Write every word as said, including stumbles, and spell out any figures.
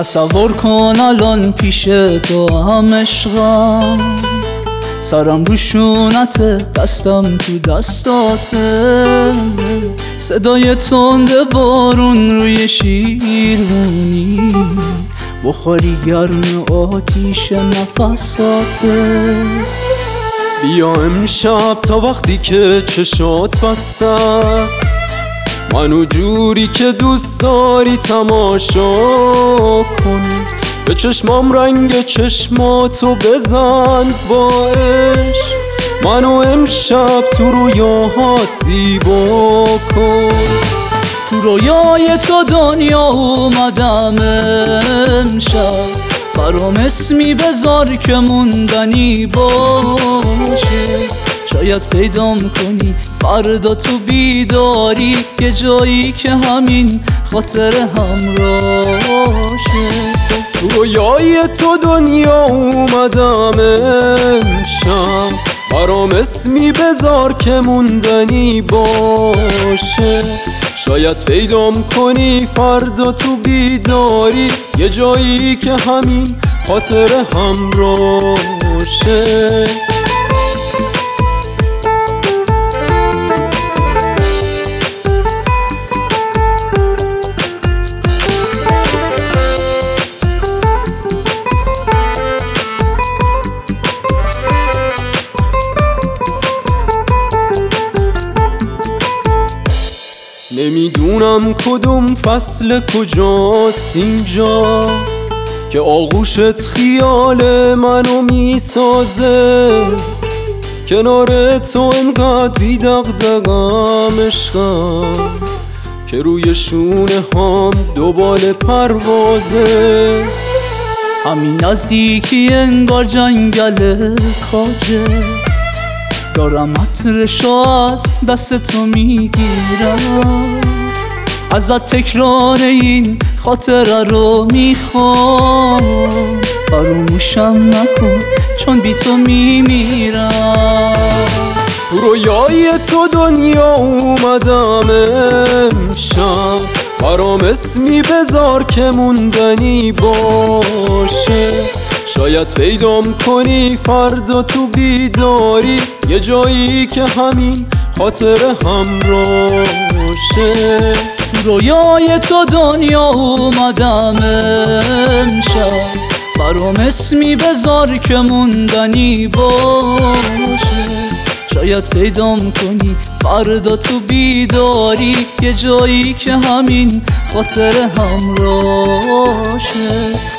تصور کن الان پیش تو هم عشقم، سرم رو شونت، دستم تو دستاته، صدای تند بارون روی شیرونی، بخاری گرم آتیش نفساته. بیا امشب تا وقتی که چشات بسته است، منو جوری که دوست داری تماشا کن، به چشمام رنگ چشماتو بزن با عشق، منو امشب تو رویاهات زیبا کن. تو رویای تو دنیا اومدم امشب، برام اسمی بذار که موندنی باشه، شاید پیدام کنی فردا تو بیداری یه جایی که همین خاطر همراشه. تو رویای تو دنیا اومدم امشب، برام اسمی بذار که موندنی باشه، شاید پیدام کنی فردا تو بیداری یه جایی که همین خاطر همراشه. نمیدونم کدوم فصل کجاست اینجا که آغوشت خیال منو میسازه، کنار تو انقدر بی دغدغه‌ام عشقم که روی شونه هام دوباره پروازه. همین نزدیکی انگار جنگل کاجه، دارم عطرشو از دست تو میگیرم، ازت تکرار این خاطره رو میخوام، فراموشم نکن چون بی تو میمیرم. تو رویای تو دنیا اومدم امشب، برام اسمی بذار که موندنی باشه، شاید پیدام کنی فردا تو بیداری یه جایی که همین خاطر همراشه. تو رویای تو دنیا اومدم امشب، برام اسمی بذار که موندنی باشه، شاید پیدام کنی فردا تو بیداری یه جایی که همین خاطر همراشه.